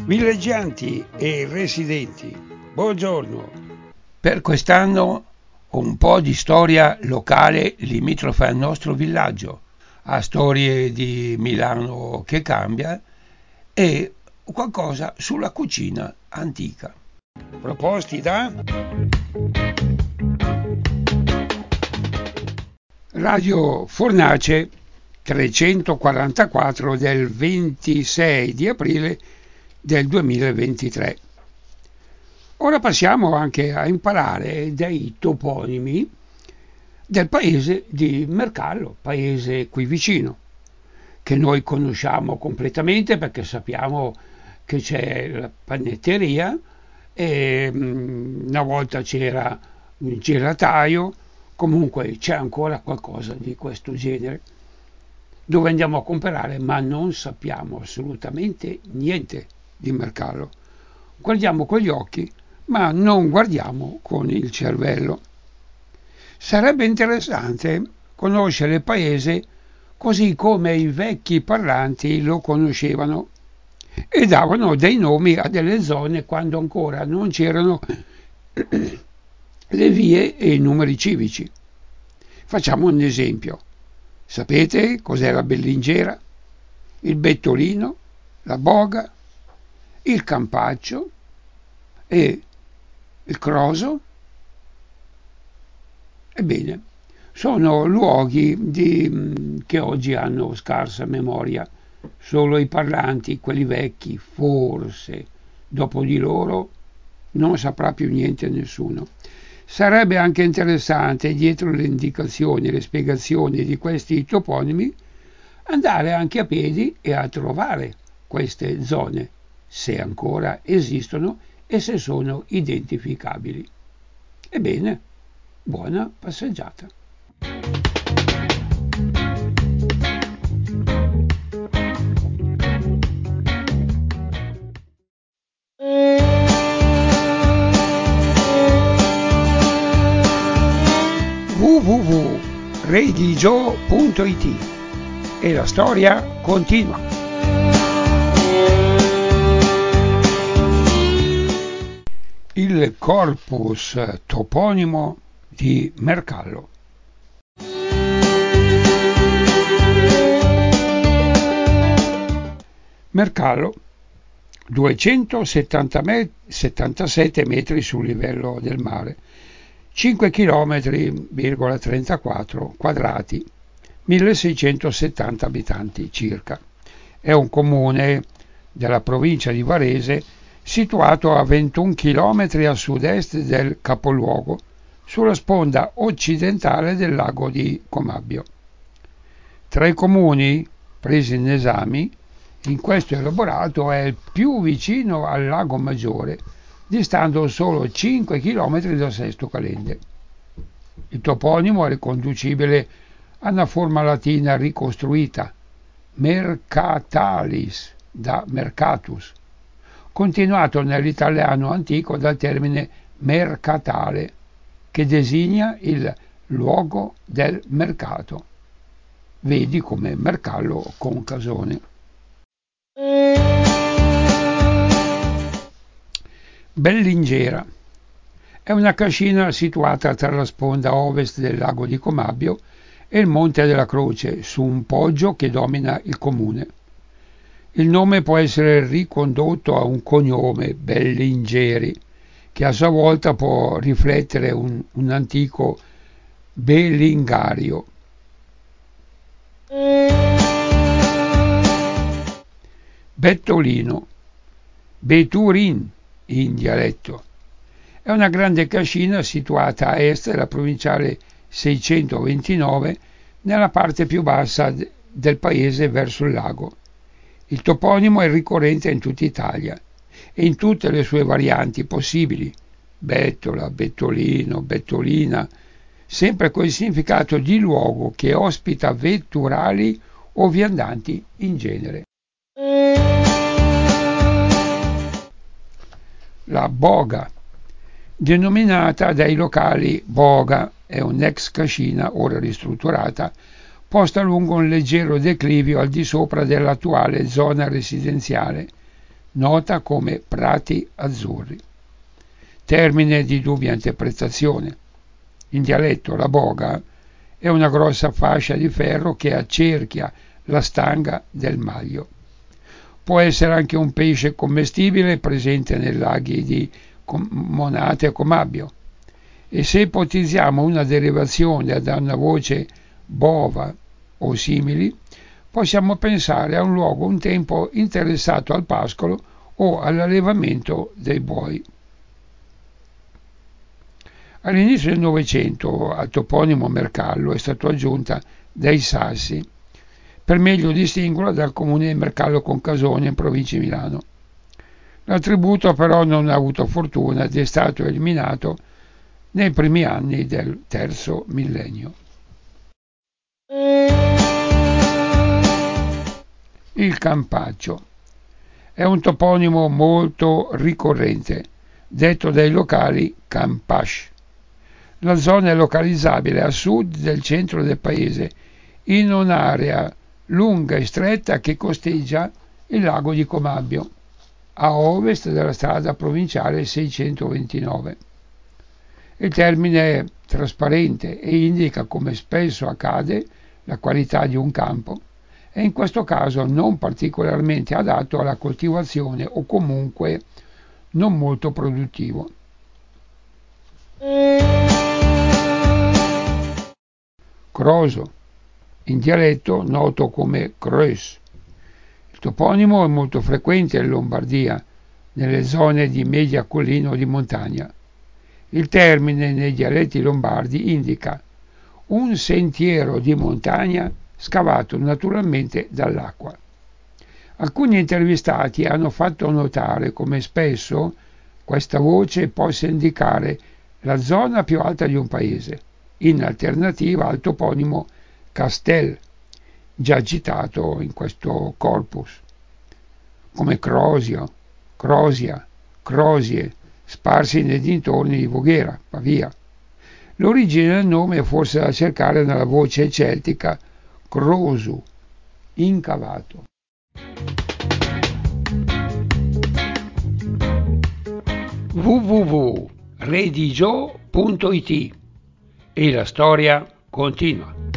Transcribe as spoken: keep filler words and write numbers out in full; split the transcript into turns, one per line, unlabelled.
Villeggianti e residenti, buongiorno. Per quest'anno un po' di storia locale limitrofa al nostro villaggio, a storie di Milano che cambia e qualcosa sulla cucina antica. Proposti da Radio Fornace trecentoquarantaquattro del ventisei di aprile del duemilaventitré. Ora passiamo anche a imparare dei toponimi del paese di Mercallo, paese qui vicino, che noi conosciamo completamente perché sappiamo che c'è la panetteria e una volta c'era un gelataio, comunque c'è ancora qualcosa di questo genere dove andiamo a comprare, ma non sappiamo assolutamente niente di Mercallo. Guardiamo con gli occhi, ma non guardiamo con il cervello. Sarebbe interessante conoscere il paese così come i vecchi parlanti lo conoscevano e davano dei nomi a delle zone quando ancora non c'erano le vie e i numeri civici. Facciamo un esempio. Sapete cos'è la Bellingera? Il Bettolino, la Boga, il Campaccio e il Croso? Ebbene, sono luoghi di, che oggi hanno scarsa memoria. Solo i parlanti, quelli vecchi, forse, dopo di loro non saprà più niente nessuno. Sarebbe anche interessante, dietro le indicazioni e le spiegazioni di questi toponimi, andare anche a piedi e a trovare queste zone, se ancora esistono e se sono identificabili. Ebbene, buona passeggiata. w w w punto redigio punto i t e la storia continua. Il corpus toponimo di Mercallo. Mercallo, duecentosettantasette metri sul livello del mare, cinque chilometri virgola trentaquattro quadrati, milleseicentosettanta abitanti circa. È un comune della provincia di Varese situato a ventuno chilometri a sud-est del capoluogo, sulla sponda occidentale del lago di Comabbio. Tra i comuni presi in esame, in questo elaborato è il più vicino al lago Maggiore, distando solo cinque chilometri da Sesto Calende. Il toponimo è riconducibile a una forma latina ricostruita, mercatalis, da mercatus, continuato nell'italiano antico dal termine mercatale, che designa il luogo del mercato. Vedi come Mercallo con Casone. Bellingera è una cascina situata tra la sponda ovest del lago di Comabbio e il Monte della Croce, su un poggio che domina il comune. Il nome può essere ricondotto a un cognome, Bellingeri, che a sua volta può riflettere un, un antico belingario. Bettolino, Beturin in dialetto, è una grande cascina situata a est della provinciale seicentoventinove, nella parte più bassa del paese verso il lago. Il toponimo è ricorrente in tutta Italia e in tutte le sue varianti possibili, bettola, bettolino, bettolina, sempre col significato di luogo che ospita vetturali o viandanti in genere. La Boga, denominata dai locali Boga, è un'ex cascina ora ristrutturata, posta lungo un leggero declivio al di sopra dell'attuale zona residenziale, nota come prati azzurri. Termine di dubbia interpretazione. In dialetto la boga è una grossa fascia di ferro che accerchia la stanga del maglio. Può essere anche un pesce commestibile presente nei laghi di Monate e Comabio. E se ipotizziamo una derivazione da una voce bova o simili, possiamo pensare a un luogo un tempo interessato al pascolo o all'allevamento dei buoi. All'inizio del Novecento al toponimo Mercallo è stato aggiunta dei Sassi, per meglio distinguerla dal comune di Mercallo Concasone in provincia di Milano. L'attributo però non ha avuto fortuna ed è stato eliminato nei primi anni del terzo millennio. Il Campaccio è un toponimo molto ricorrente, detto dai locali Campasce. La zona è localizzabile a sud del centro del paese, in un'area lunga e stretta che costeggia il lago di Comabio, a ovest della strada provinciale seicentoventinove. Il termine è trasparente e indica, come spesso accade, la qualità di un campo, e in questo caso non particolarmente adatto alla coltivazione o comunque non molto produttivo. Croso, in dialetto noto come Creus. Il toponimo è molto frequente in Lombardia, nelle zone di media collina o di montagna. Il termine nei dialetti lombardi indica un sentiero di montagna scavato naturalmente dall'acqua. Alcuni intervistati hanno fatto notare come spesso questa voce possa indicare la zona più alta di un paese, in alternativa al toponimo Castel, già citato in questo corpus, come Crosio, Crosia, Crosie, sparsi nei dintorni di Voghera, Pavia. L'origine del nome è forse da cercare nella voce celtica Crosu, incavato. w w w punto redigio punto it e la storia continua.